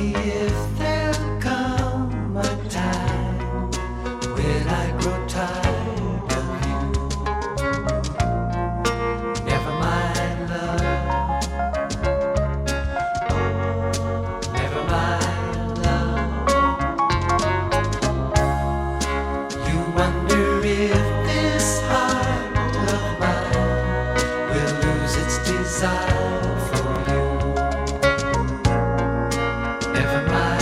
if there'll come a time when I grow tired of you. Never mind, love. Never mind, love. You wonder if this heart of mine will lose its desire for you. Never mind.